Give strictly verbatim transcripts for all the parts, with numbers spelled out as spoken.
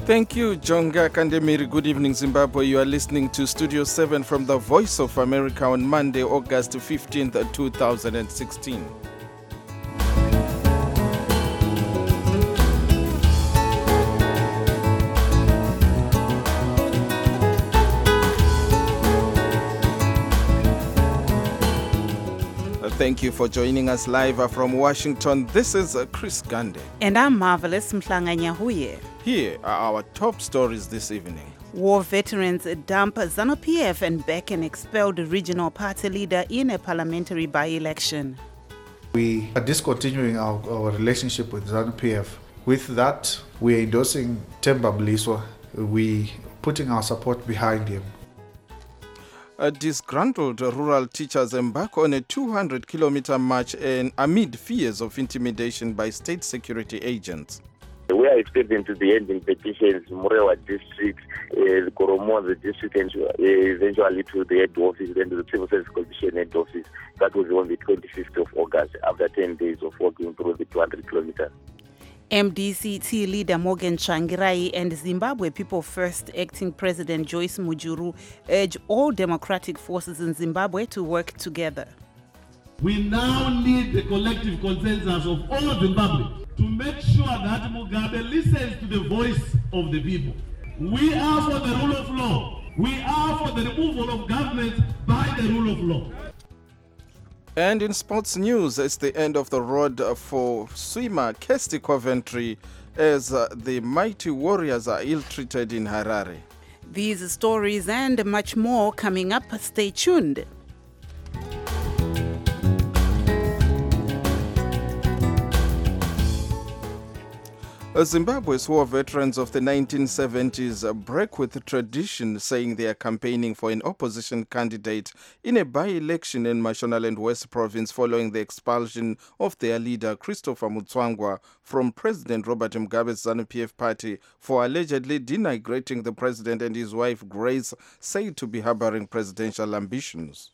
Thank you, Jonga Kandemiri. Good evening, Zimbabwe. You are listening to Studio seven from the Voice of America on Monday, August fifteenth, two thousand sixteen. Thank you for joining us live from Washington. This is Chris Gande. And I'm Marvelous Mhlanga-Nyahuye. Here are our top stories this evening. War veterans dump ZANU-P F and back an expelled regional party leader in a parliamentary by-election. We are discontinuing our, our relationship with ZANU-P F. With that, we are endorsing Themba Mliswa. We are putting our support behind him. Uh, disgruntled rural teachers embark on a two hundred kilometer march in, amid fears of intimidation by state security agents. We are expecting to be ending petitions, Murewa district, uh, Koromo, the district, and uh, eventually to the head office, then to the Civil Service Commission head office. That was on the twenty-fifth of August, after ten days of walking through the two hundred kilometers. M D C T leader Morgan Tsvangirai and Zimbabwe People First acting President Joyce Mujuru urge all democratic forces in Zimbabwe to work together. We now need the collective consensus of all Zimbabwe to make sure that Mugabe listens to the voice of the people. We are for the rule of law. We are for the removal of government by the rule of law. And in sports news, it's the end of the road for swimmer Kirsty Coventry as uh, the mighty Warriors are ill-treated in Harare. These stories and much more coming up. Stay tuned. Zimbabwe's war veterans of the nineteen seventies break with tradition, saying they are campaigning for an opposition candidate in a by-election in Mashonaland West Province following the expulsion of their leader, Christopher Mutsvangwa, from President Robert Mugabe's ZANU-P F party for allegedly denigrating the president and his wife, Grace, said to be harboring presidential ambitions.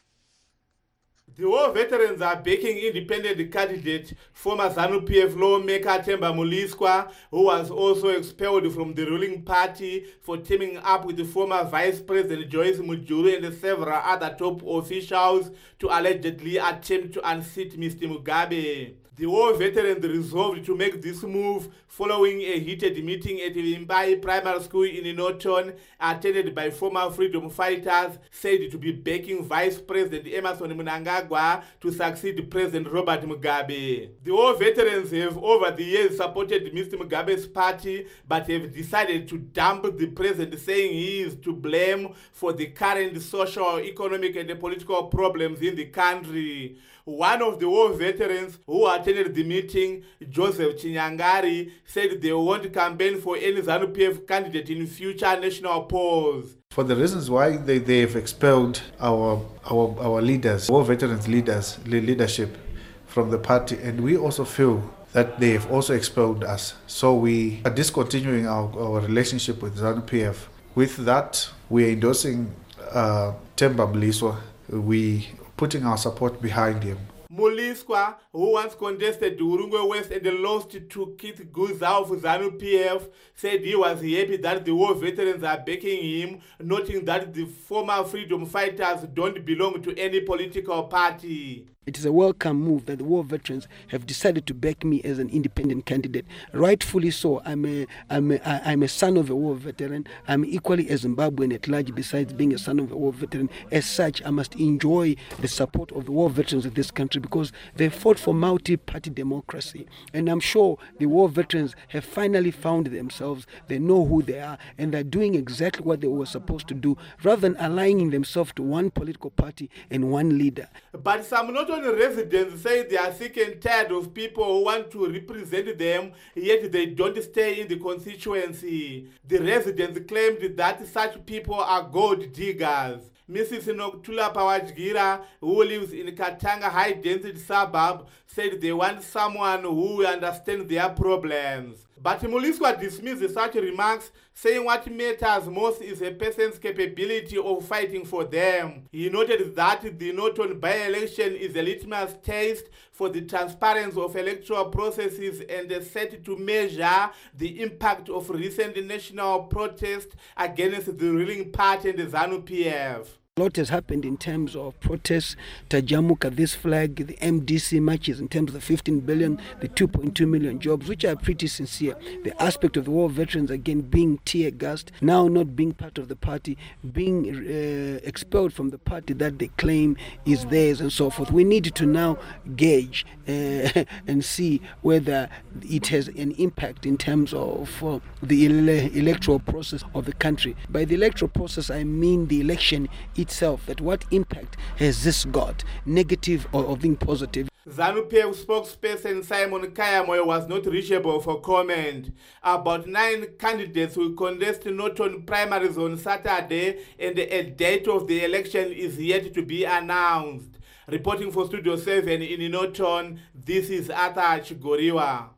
The war veterans are backing independent candidate, former ZANU-P F lawmaker Themba Mliswa, who was also expelled from the ruling party for teaming up with the former Vice President Joyce Mujuru and several other top officials to allegedly attempt to unseat Mister Mugabe. The war veterans resolved to make this move following a heated meeting at Imbai Primary School in Norton, attended by former freedom fighters said to be backing Vice President Emmerson Mnangagwa to succeed President Robert Mugabe. The war veterans have over the years supported Mister Mugabe's party, but have decided to dump the president, saying he is to blame for the current social, economic and political problems in the country. One of the war veterans who attended the meeting, Joseph Chinyangari, said they won't campaign for any ZANU-P F candidate in future national polls. For the reasons why they, they have expelled our, our, our leaders, war veterans leaders, leadership from the party, and we also feel that they have also expelled us. So we are discontinuing our, our relationship with ZANU-P F. With that, we are endorsing uh, Themba Mliswa. We putting our support behind him. Mliswa, who once contested Urungwe West and lost to Keith Guza of ZANU-P F, said he was happy that the war veterans are backing him, noting that the former freedom fighters don't belong to any political party. It is a welcome move that the war veterans have decided to back me as an independent candidate. Rightfully so. I'm a, I'm a, I'm a son of a war veteran. I'm equally a Zimbabwean at large, besides being a son of a war veteran. As such, I must enjoy the support of the war veterans of this country because they fought for multi-party democracy. And I'm sure the war veterans have finally found themselves. They know who they are, and they're doing exactly what they were supposed to do, rather than aligning themselves to one political party and one leader. But some not residents say they are sick and tired of people who want to represent them, yet they don't stay in the constituency. The residents claimed that such people are gold diggers. Missus Noktula Pawajgira, who lives in Katanga high-density suburb, said they want someone who understands their problems. But Muliswa dismissed such remarks, saying what matters most is a person's capability of fighting for them. He noted that the Norton by-election is a litmus test for the transparency of electoral processes and is set to measure the impact of recent national protest against the ruling party and the ZANU P F. A lot has happened in terms of protests, Tajamuka, this flag, the M D C matches, in terms of the fifteen billion, the two point two million jobs, which are pretty sincere. The aspect of the war veterans, again, being tear-gassed, now not being part of the party, being uh, expelled from the party that they claim is theirs and so forth. We need to now gauge uh, and see whether it has an impact in terms of uh, the ele- electoral process of the country. By the electoral process, I mean the election itself, that what impact has this got, negative or, or being positive. ZANU P F spokesperson Simon Kayamoyo was not reachable for comment. About nine candidates will contest Norton primaries on Saturday, and a date of the election is yet to be announced. Reporting for Studio seven in Norton, this is Arthur Chigoriwa.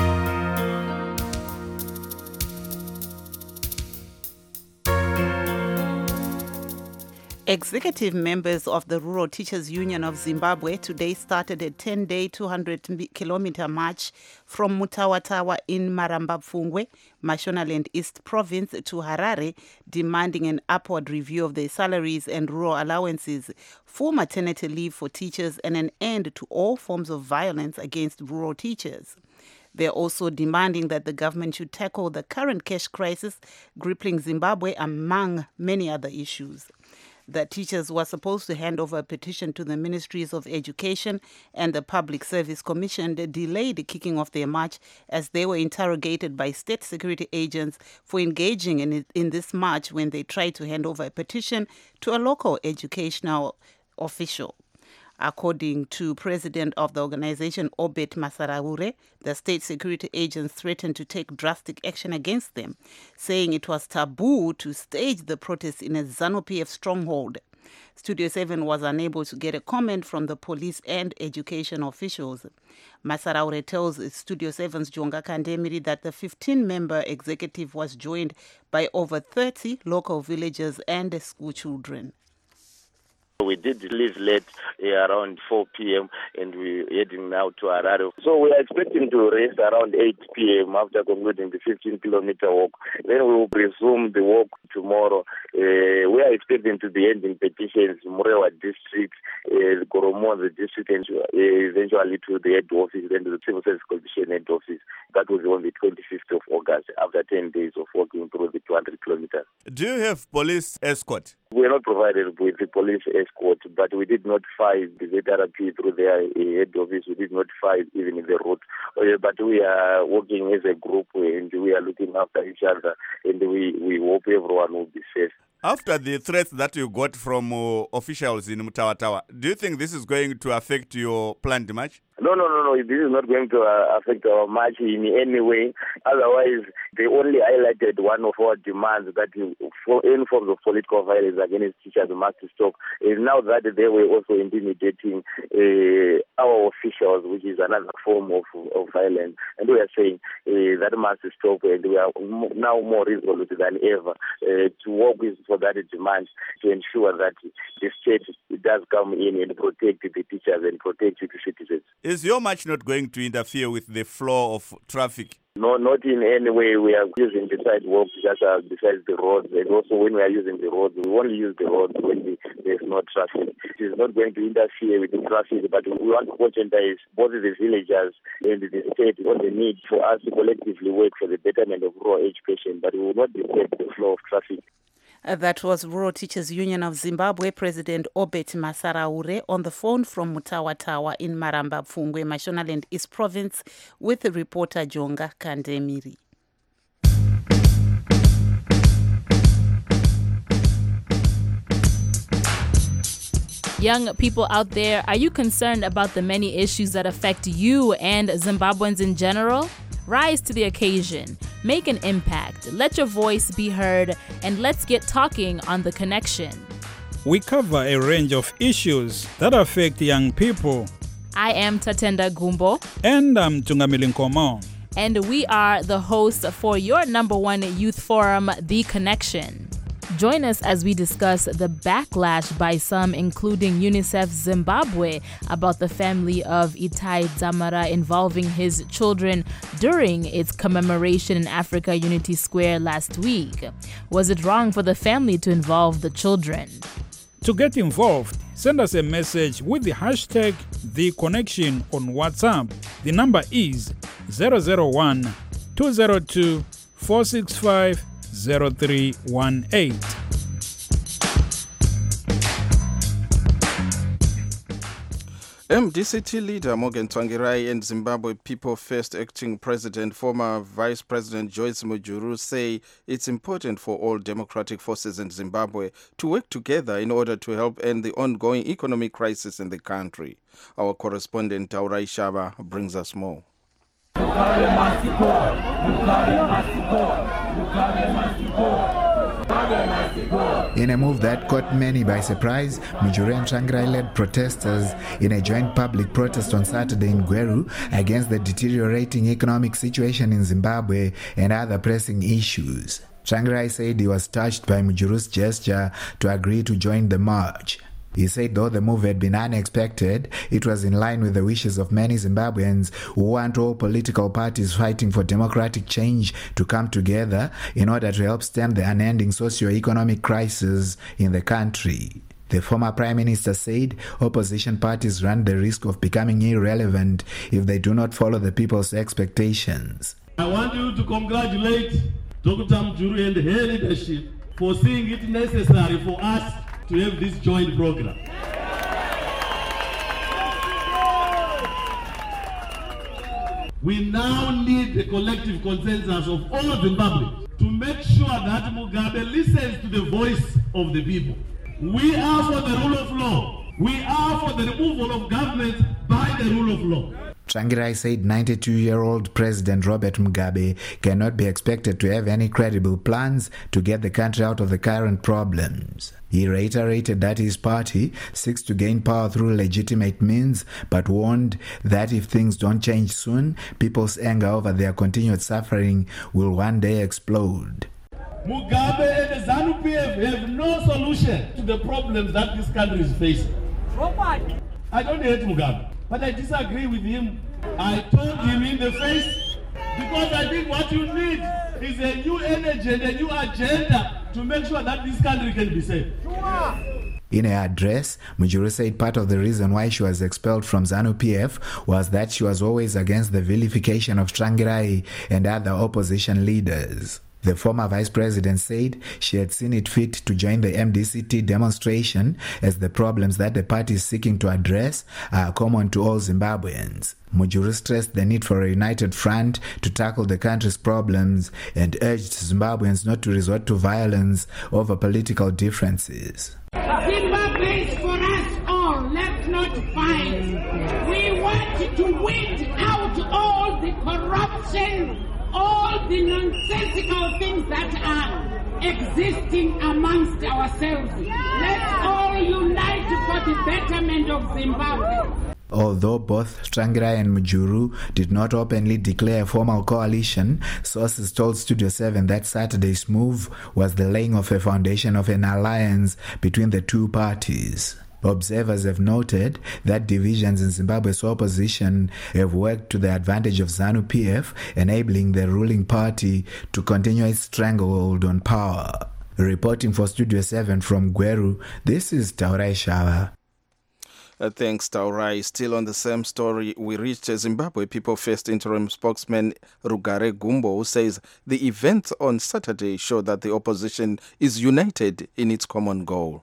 Executive members of the Rural Teachers Union of Zimbabwe today started a ten-day, two hundred kilometer march from Mutawatawa in Marambapfungwe, Mashonaland East Province, to Harare, demanding an upward review of their salaries and rural allowances, full maternity leave for teachers, and an end to all forms of violence against rural teachers. They're also demanding that the government should tackle the current cash crisis gripping Zimbabwe, among many other issues. The teachers were supposed to hand over a petition to the Ministries of Education and the Public Service Commission that delayed the kicking off their march as they were interrogated by state security agents for engaging in, it, in this march when they tried to hand over a petition to a local educational official. According to President of the organization, Obet Masaraure, the state security agents threatened to take drastic action against them, saying it was taboo to stage the protest in a ZANU P F stronghold. Studio seven was unable to get a comment from the police and education officials. Masaraure tells Studio seven's Jonga Kandemiri that the fifteen-member executive was joined by over thirty local villagers and school children. We did leave late uh, around four p.m. and we're heading now to Harare. So we are expecting to rest around eight p.m. after concluding the fifteen kilometer walk. Then we will resume the walk tomorrow. Uh, we are expecting to be ending petitions, Murewa district, uh, Koromoa the district, and uh, eventually to the head office, then to the Civil Service Commission head office. That was on the twenty-fifth of August, after ten days of walking through the two hundred kilometers. Do you have police escort? We are not provided with the police escort, but we did notify the Z R P through their uh, head office. We did notify even in the road. Uh, but we are working as a group and we are looking after each other, and we, we hope everyone will be safe. After the threats that you got from uh, officials in Mutawatawa, do you think this is going to affect your planned march? No, no, no, no. This is not going to uh, affect our march in any way. Otherwise, they only highlighted one of our demands, that for any forms of political violence against teachers must stop. And now that they were also intimidating uh, our officials, which is another form of, of violence, and we are saying uh, that must stop, and we are now more resolute than ever uh, to work with for that demand to ensure that the state does come in and protect the teachers and protect the citizens. Is your march not going to interfere with the flow of traffic? No, not in any way. We are using the sidewalks just uh, besides the roads. And also when we are using the roads, we only use the roads when there is no traffic. It is not going to interfere with the traffic, but we want to conscientize both the villagers and the state on the need for us to collectively work for the betterment of rural education, but we will not disturb the flow of traffic. Uh, that was Rural Teachers Union of Zimbabwe President Obet Masaraure on the phone from Mutawatawa in Marambapfungwe, Mashonaland East Province, with the reporter Jonga Kandemiri. Young people out there, are you concerned about the many issues that affect you and Zimbabweans in general? Rise to the occasion, make an impact, let your voice be heard, and let's get talking on The Connection. We cover a range of issues that affect young people. I am Tatenda Gumbo. And I'm Tungamili Nkomo. And we are the hosts for your number one youth forum, The Connection. Join us as we discuss the backlash by some, including UNICEF Zimbabwe, about the family of Itai Dzamara involving his children during its commemoration in Africa Unity Square last week. Was it wrong for the family to involve the children? To get involved, send us a message with the hashtag The Connection on WhatsApp. The number is zero zero one, two zero two, four six five, zero three one eight. M D C T leader Morgan Tsvangirai and Zimbabwe People First acting president, former Vice President Joyce Mujuru, say it's important for all democratic forces in Zimbabwe to work together in order to help end the ongoing economic crisis in the country. Our correspondent Taurai Shaba brings us more. In a move that caught many by surprise, Mujuru and Tsvangirai led protesters in a joint public protest on Saturday in Gweru against the deteriorating economic situation in Zimbabwe and other pressing issues. Tsvangirai said he was touched by Mujuru's gesture to agree to join the march. He said though the move had been unexpected, it was in line with the wishes of many Zimbabweans who want all political parties fighting for democratic change to come together in order to help stem the unending socio-economic crisis in the country. The former Prime Minister said opposition parties run the risk of becoming irrelevant if they do not follow the people's expectations. I want you to congratulate Doctor Mujuru and her leadership for seeing it necessary for us to have this joint program. We now need the collective consensus of all Zimbabwe to make sure that Mugabe listens to the voice of the people. We are for the rule of law. We are for the removal of government by the rule of law. Tsvangirai said ninety-two-year-old President Robert Mugabe cannot be expected to have any credible plans to get the country out of the current problems. He reiterated that his party seeks to gain power through legitimate means, but warned that if things don't change soon, people's anger over their continued suffering will one day explode. Mugabe and the ZANU-P F have no solution to the problems that this country is facing. I don't hate Mugabe, but I disagree with him. I told him in the face, because I think what you need is a new energy and a new agenda to make sure that this country can be safe. In her address, Mujuru said part of the reason why she was expelled from ZANU-P F was that she was always against the vilification of Tsvangirai and other opposition leaders. The former vice president said she had seen it fit to join the M D C T demonstration as the problems that the party is seeking to address are common to all Zimbabweans. Mujuru stressed the need for a united front to tackle the country's problems and urged Zimbabweans not to resort to violence over political differences. Zimbabwe is for us all. Let's not fight. We want to weed out all the corruption, all the nonsensical things that are existing amongst ourselves. Yeah. Let's all unite for the betterment of Zimbabwe. Although both Tsvangirai and Mujuru did not openly declare a formal coalition, sources told Studio seven that Saturday's move was the laying of a foundation of an alliance between the two parties. Observers have noted that divisions in Zimbabwe's opposition have worked to the advantage of ZANU-P F, enabling the ruling party to continue its stranglehold on power. Reporting for Studio seven from Gweru, this is Taurai Shava. Uh, thanks, Taurai. Still on the same story, we reached uh, Zimbabwe People First interim spokesman Rugare Gumbo, who says the event on Saturday showed that the opposition is united in its common goal.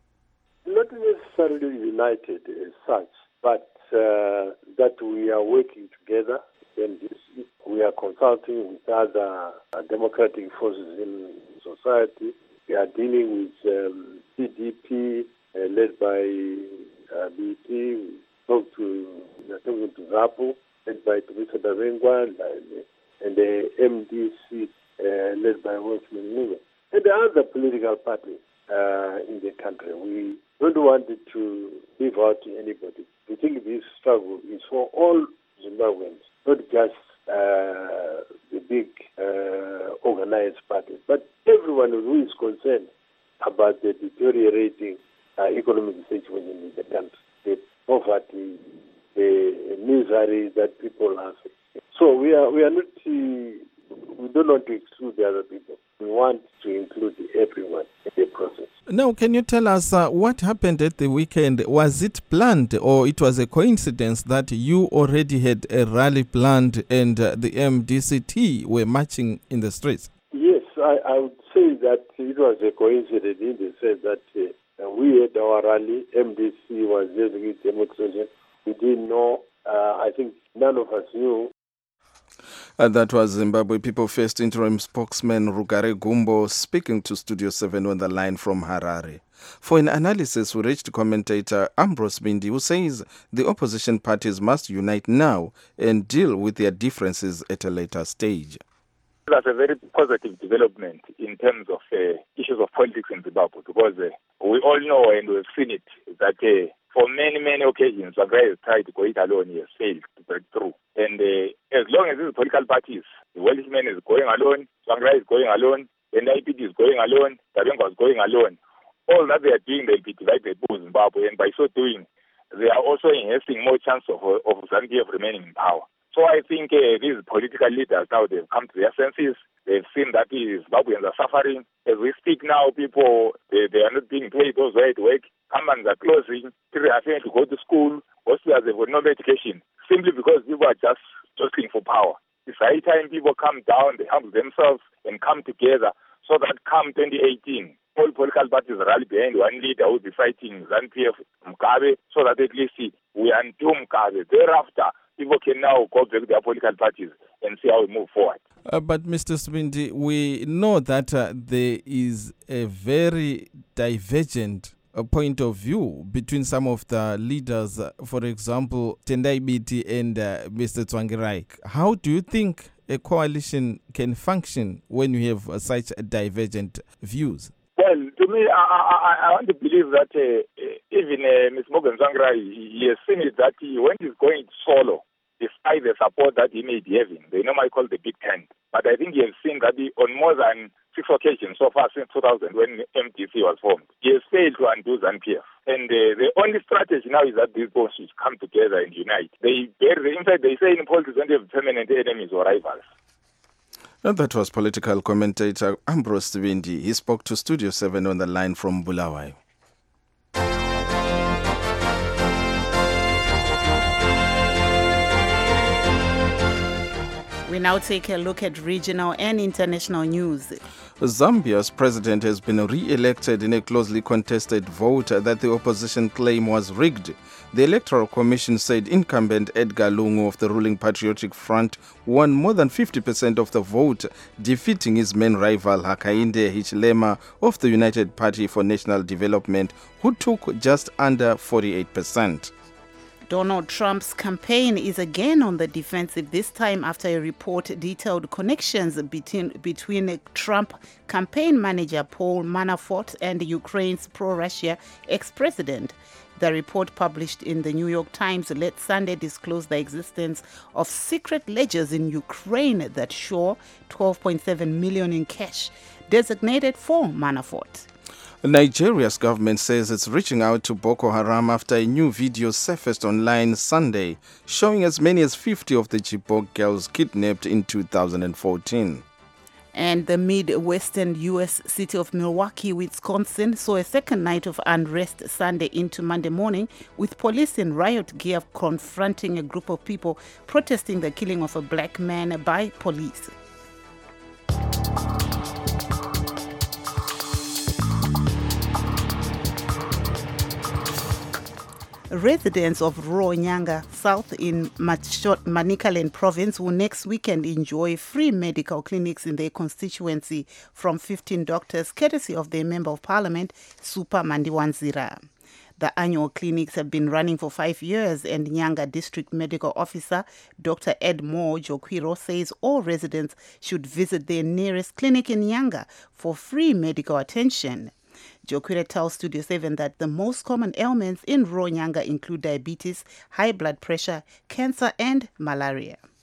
Not necessarily united as such, but uh, that we are working together, and this, we are consulting with other uh, democratic forces in society. We are dealing with um, C D P, uh, led by uh, B T. We talk to, we are talking to ZAPU, led by Teresa Davengwa, and the M D C, uh, led by Wolfman Muga, and the other political parties uh, in the country. We don't want it to leave out anybody. We think this struggle is for all Zimbabweans, not just uh, the big uh, organized parties, but everyone who is concerned about the deteriorating uh, economic situation in the country, the poverty, the misery that people are facing. So we are we are not uh, we don't want to exclude the other people. We want to include everyone in the process. Now, can you tell us uh, what happened at the weekend? Was it planned, or it was a coincidence that you already had a rally planned and uh, the M D C T were marching in the streets? Yes, I, I would say that it was a coincidence in the sense that uh, we had our rally, M D C was using its demonstration. We didn't know, uh, I think none of us knew. And that was Zimbabwe People First interim spokesman Rugare Gumbo speaking to Studio seven on the line from Harare. For an analysis, we reached commentator Ambrose Bindi, who says the opposition parties must unite now and deal with their differences at a later stage. That's a very positive development in terms of uh, issues of politics in Zimbabwe, because uh, we all know and we've seen it that uh, for many, many occasions, Tsvangirai has tried to go it alone, he has failed to break through. And uh, as long as these political parties, the Welshman is going alone, Tsvangirai is going alone, N I P D is going alone, Tabenga is going alone, all that they are doing, they'll be divided by Zimbabwe, and by so doing, they are also enhancing more chance of, of ZANU-P F remaining in power. So I think uh, these political leaders now, they've come to their senses. They've seen that the Zimbabweans are suffering. As we speak now, people, they, they are not being paid, those who are at work. Companies are closing. People are having to go to school. Hospitals have got no education, simply because people are just jostling for power. It's high time people come down, they humble themselves and come together so that come twenty eighteen, all political parties rally behind one leader who will be fighting ZANU-P F, Mugabe, so that at least we undo Mugabe. Thereafter, people can now go back to their political parties and see how we move forward. Uh, but Mister Sibindi, we know that uh, there is a very divergent uh, point of view between some of the leaders, uh, for example, Tendai Biti and uh, Mister Tsvangirai. How do you think a coalition can function when you have uh, such divergent views? Well, to me, I, I, I want to believe that uh, even uh, Mister Morgan Tsvangirai, he has seen it that he, when he's going solo, despite the support that he may be having, they normally call the big tent. But I think he has seen that he, on more than six occasions so far since two thousand, when M D C was formed, he has failed to undo ZANU-P F. And uh, the only strategy now is that these both should come together and unite. They, in fact, they say in politics, when they have permanent enemies or rivals. And that was political commentator Ambrose Sibindi. He spoke to Studio seven on the line from Bulawayo. We now take a look at regional and international news. Zambia's president has been re-elected in a closely contested vote that the opposition claim was rigged. The Electoral Commission said incumbent Edgar Lungu of the ruling Patriotic Front won more than fifty percent of the vote, defeating his main rival Hakainde Hichilema of the United Party for National Development, who took just under forty-eight percent. Donald Trump's campaign is again on the defensive, this time after a report detailed connections between, between Trump campaign manager Paul Manafort and Ukraine's pro-Russia ex-president. The report, published in the New York Times late Sunday, disclosed the existence of secret ledgers in Ukraine that show twelve point seven million dollars in cash designated for Manafort. Nigeria's government says it's reaching out to Boko Haram after a new video surfaced online Sunday showing as many as fifty of the Chibok girls kidnapped in two thousand fourteen. And the Midwestern U S city of Milwaukee, Wisconsin, saw a second night of unrest Sunday into Monday morning, with police in riot gear confronting a group of people protesting the killing of a black man by police. Residents of Ruonyanga, south in Manicaland province, will next weekend enjoy free medical clinics in their constituency from fifteen doctors, courtesy of their Member of Parliament, Super Mandiwanzira. The annual clinics have been running for five years, and Nyanga District Medical Officer Doctor Ed Moore Jokwiro says all residents should visit their nearest clinic in Nyanga for free medical attention. Jokwiro tells Studio seven that the most common ailments in Ruonyanga include diabetes, high blood pressure, cancer, and malaria.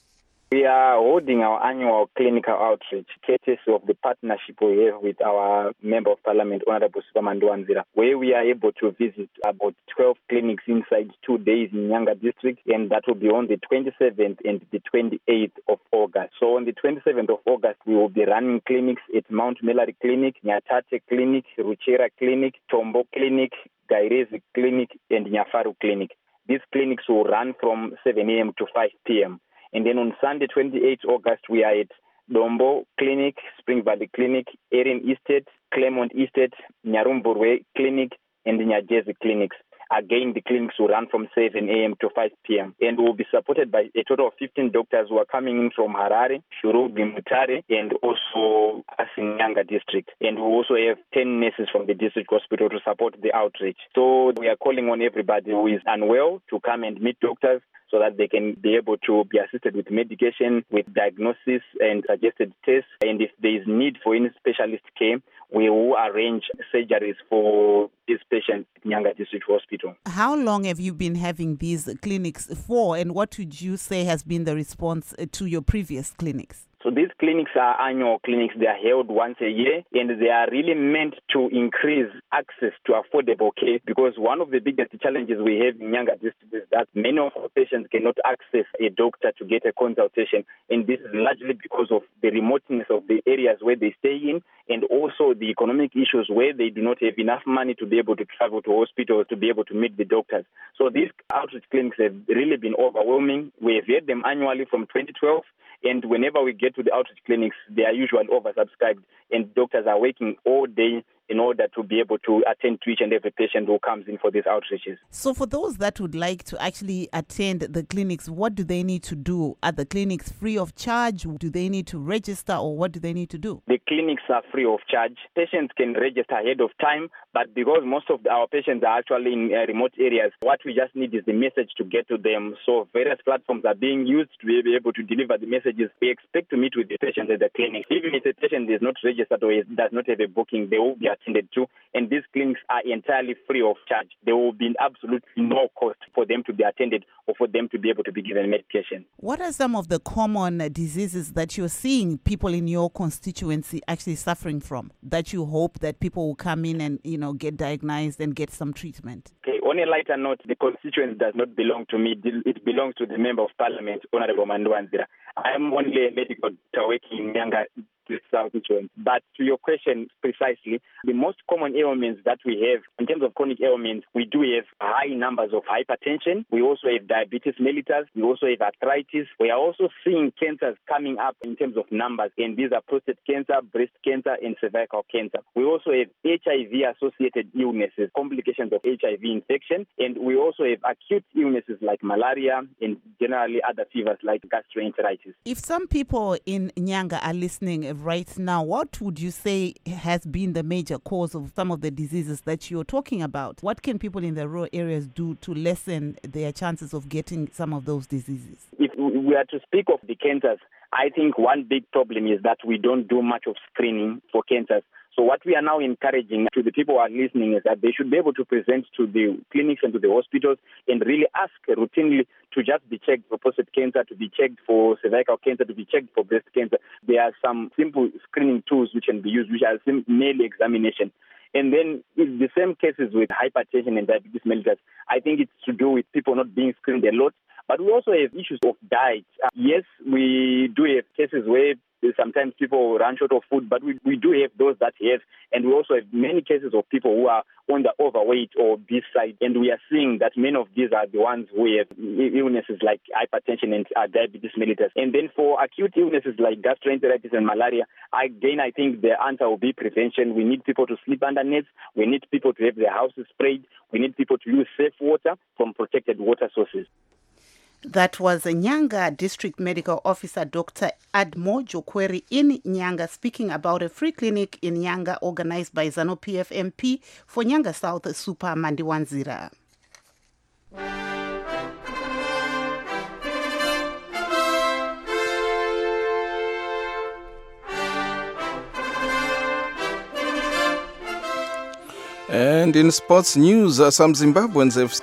We are holding our annual clinical outreach, courtesy of the partnership we have with our Member of Parliament, Honorable Superman Ndwanzira, where we are able to visit about twelve clinics inside two days in Nyanga district, and that will be on the twenty-seventh and the twenty-eighth of August. So on the twenty-seventh of August, we will be running clinics at Mount Melari Clinic, Nyatate Clinic, Ruchera Clinic, Tombo Clinic, Gairezi Clinic, and Nyafaru Clinic. These clinics will run from seven a.m. to five p.m. And then on Sunday, twenty-eighth of August, we are at Dombo Clinic, Spring Valley Clinic, Erin Estate, Claremont Estate, Nyarumburwe Clinic, and Nyajezi Clinics. Again, the clinics will run from seven a.m. to five p.m. and will be supported by a total of fifteen doctors who are coming in from Harare, Shurugi, Mutare, and also Asinyanga district. And we also have ten nurses from the district hospital to support the outreach. So we are calling on everybody who is unwell to come and meet doctors so that they can be able to be assisted with medication, with diagnosis and suggested tests. And if there is need for any specialist care, we will arrange surgeries for these patients at Nyanga District Hospital. How long have you been having these clinics for, and what would you say has been the response to your previous clinics? So these clinics are annual clinics. They are held once a year, and they are really meant to increase access to affordable care, because one of the biggest challenges we have in Nyanga district is that many of our patients cannot access a doctor to get a consultation, and this is largely because of the remoteness of the areas where they stay in, and also the economic issues where they do not have enough money to be able to travel to hospitals to be able to meet the doctors. So these outreach clinics have really been overwhelming. We have had them annually from twenty twelve. And whenever we get to the outreach clinics, they are usually oversubscribed, and doctors are working all day in order to be able to attend to each and every patient who comes in for these outreaches. So for those that would like to actually attend the clinics, what do they need to do? Are the clinics free of charge? Do they need to register, or what do they need to do? The clinics are free of charge. Patients can register ahead of time, but because most of our patients are actually in uh, remote areas, what we just need is the message to get to them. So various platforms are being used to be able to deliver the messages. We expect to meet with the patient at the clinic. Even if the patient is not registered or does not have a booking, they will be attended to, and these clinics are entirely free of charge. There will be absolutely no cost for them to be attended or for them to be able to be given medication. What are some of the common diseases that you're seeing people in your constituency actually suffering from, that you hope that people will come in and, you know, get diagnosed and get some treatment? Okay, on a lighter note, the constituency does not belong to me. It belongs to the Member of Parliament, Honorable Ndwanzira. I am only a medical doctor working in Nyanga South. But to your question precisely, the most common ailments that we have in terms of chronic ailments, we do have high numbers of hypertension. We also have diabetes mellitus. We also have arthritis. We are also seeing cancers coming up in terms of numbers, and these are prostate cancer, breast cancer, and cervical cancer. We also have H I V-associated illnesses, complications of H I V infection, and we also have acute illnesses like malaria and generally other fevers like gastroenteritis. If some people in Nyanga are listening right now, what would you say has been the major cause of some of the diseases that you're talking about? What can people in the rural areas do to lessen their chances of getting some of those diseases? If we are to speak of the cancers, I think one big problem is that we don't do much of screening for cancers. So what we are now encouraging to the people who are listening is that they should be able to present to the clinics and to the hospitals and really ask routinely to just be checked for prostate cancer, to be checked for cervical cancer, to be checked for breast cancer. There are some simple screening tools which can be used, which are merely examination. And then it's the same cases with hypertension and diabetes mellitus. I think it's to do with people not being screened a lot. But we also have issues of diet. Uh, yes, we do have cases where sometimes people run short of food, but we, we do have those that have. And we also have many cases of people who are on the overweight or obese side. And we are seeing that many of these are the ones who have illnesses like hypertension and uh, diabetes mellitus. And then for acute illnesses like gastroenteritis and malaria, again, I think the answer will be prevention. We need people to sleep under nets. We need people to have their houses sprayed. We need people to use safe water from protected water sources. That was a Nyanga District Medical Officer, Doctor Admo Jokweri in Nyanga, speaking about a free clinic in Nyanga organized by ZANU-P F M P for Nyanga South, Super Ndwanzira. And in sports news, uh, some Zimbabweans have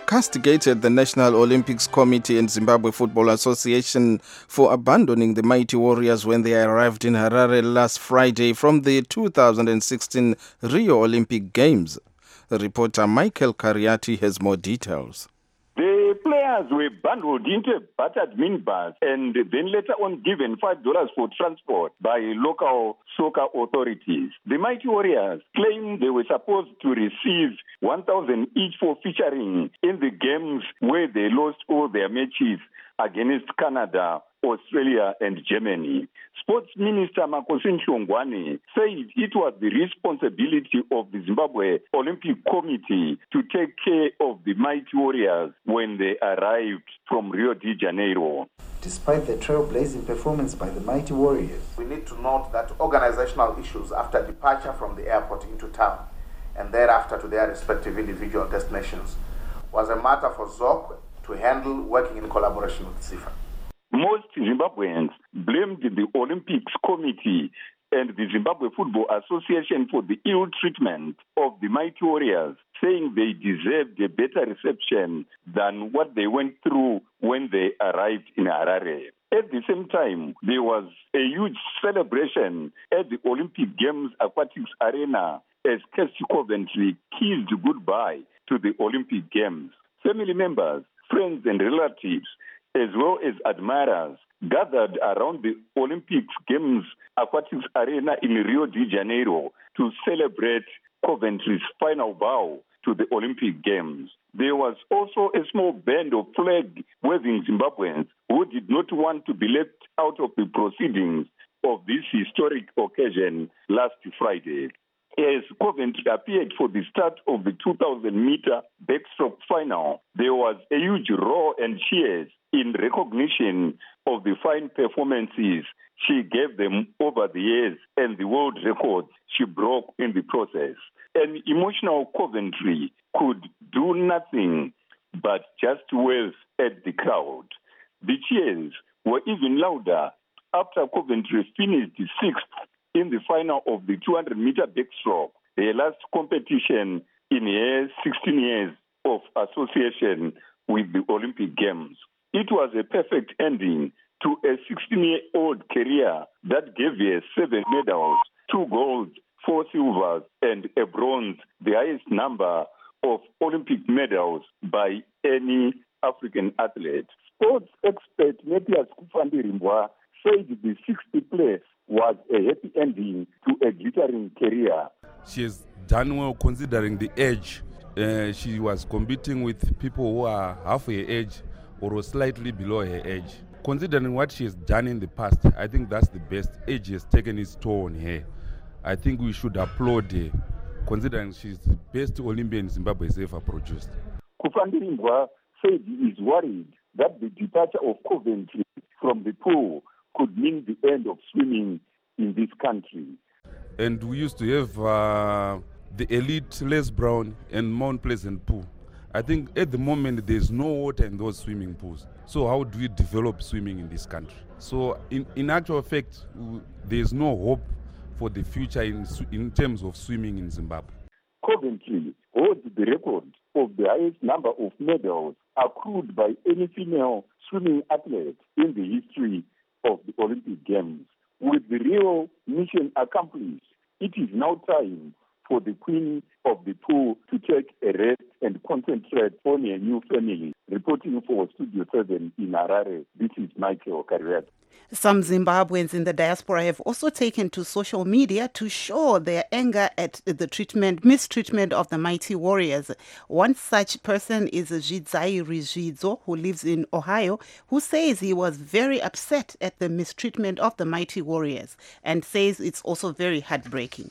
castigated the National Olympics Committee and Zimbabwe Football Association for abandoning the Mighty Warriors when they arrived in Harare last Friday from the two thousand sixteen Rio Olympic Games. Reporter Michael Kariati has more details. The players were bundled into a battered minibus and then later on given five dollars for transport by local soccer authorities. The Mighty Warriors claimed they were supposed to receive one thousand each for featuring in the games where they lost all their matches against Canada, Australia and Germany. Sports Minister Makosi Nhlongwane said it was the responsibility of the Zimbabwe Olympic Committee to take care of the Mighty Warriors when they arrived from Rio de Janeiro. Despite the trailblazing performance by the Mighty Warriors, we need to note that organizational issues after departure from the airport into town and thereafter to their respective individual destinations was a matter for Z O C to handle, working in collaboration with SIFA. Most Zimbabweans blamed the Olympics Committee and the Zimbabwe Football Association for the ill treatment of the Mighty Warriors, saying they deserved a better reception than what they went through when they arrived in Harare. At the same time, there was a huge celebration at the Olympic Games Aquatics Arena as Kirsty Coventry kissed goodbye to the Olympic Games. Family members, friends and relatives, as well as admirers, gathered around the Olympics Games Aquatics Arena in Rio de Janeiro to celebrate Coventry's final bow to the Olympic Games. There was also a small band of flag-waving Zimbabweans who did not want to be left out of the proceedings of this historic occasion last Friday. As Coventry appeared for the start of the two thousand meter backstroke final, there was a huge roar and cheers in recognition of the fine performances she gave them over the years and the world records she broke in the process. An emotional Coventry could do nothing but just wave at the crowd. The cheers were even louder after Coventry finished sixth in the final of the two hundred meter backstroke, their last competition in her sixteen years of association with the Olympic Games. It was a perfect ending to a sixteen-year-old career that gave her seven medals, two golds, four silvers, and a bronze, the highest number of Olympic medals by any African athlete. Sports expert Matthias Kufandi-Rimbwa said the sixth place was a happy ending to a glittering career. She has done well considering the age. Uh, she was competing with people who are half her age or slightly below her age. Considering what she has done in the past, I think that's the best. Age has taken its toll on her. I think we should applaud her, considering she's the best Olympian Zimbabwe has ever produced. Kufandi-Rimbwa said he is worried that the departure of Coventry from the pool could mean the end of swimming in this country. And we used to have uh, the elite Les Brown and Mount Pleasant pool. I think at the moment there's no water in those swimming pools. So how do we develop swimming in this country? So in, in actual fact, w- there's no hope for the future in, in terms of swimming in Zimbabwe. Coventry holds the record of the highest number of medals accrued by any female swimming athlete in the history of the Olympic Games. With the Rio mission accomplished, it is now time for the Queen of the Pool to take a rest and concentrate on a new family. Reporting for Studio seven in Harare, this is Michael Kariat. Some Zimbabweans in the diaspora have also taken to social media to show their anger at the treatment, mistreatment of the Mighty Warriors. One such person is Zvidzai Rizvidzo, who lives in Ohio, who says he was very upset at the mistreatment of the Mighty Warriors and says it's also very heartbreaking.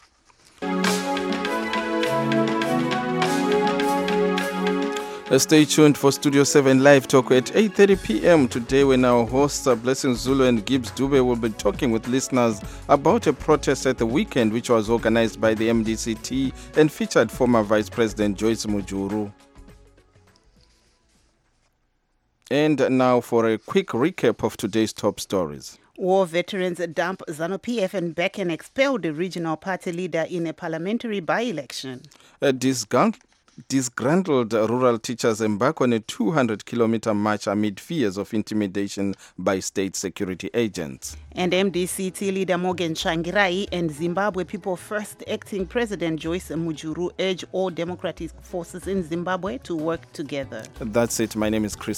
Stay tuned for Studio seven Live Talk at eight thirty p.m. today, when our hosts Blessing Zulu and Gibbs Dube will be talking with listeners about a protest at the weekend which was organized by the M D C T and featured former Vice President Joyce Mujuru. And now for a quick recap of today's top stories. War veterans dump ZANU-P F and Becken expelled the regional party leader in a parliamentary by-election. A disgruntled Disgruntled rural teachers embark on a two hundred kilometer march amid fears of intimidation by state security agents. And M D C T leader Morgan Tsvangirai and Zimbabwe People First acting President Joyce Mujuru urge all democratic forces in Zimbabwe to work together. That's it. My name is Chris.